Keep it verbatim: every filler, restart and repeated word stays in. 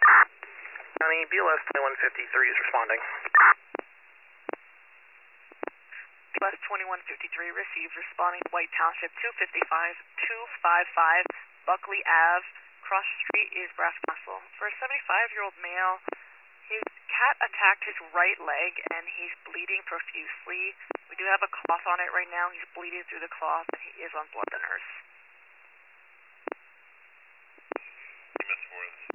County, B L S twenty-one fifty-three is responding. B L S twenty-one fifty-three received, responding to White Township two fifty-five, two fifty-five, Buckley Ave, Cross Street, East Brass Castle. For a seventy-five-year-old male, his cat attacked his right leg and he's bleeding profusely. We do have a cloth on it right now. He's bleeding through the cloth and he is on blood thinners. You missed four.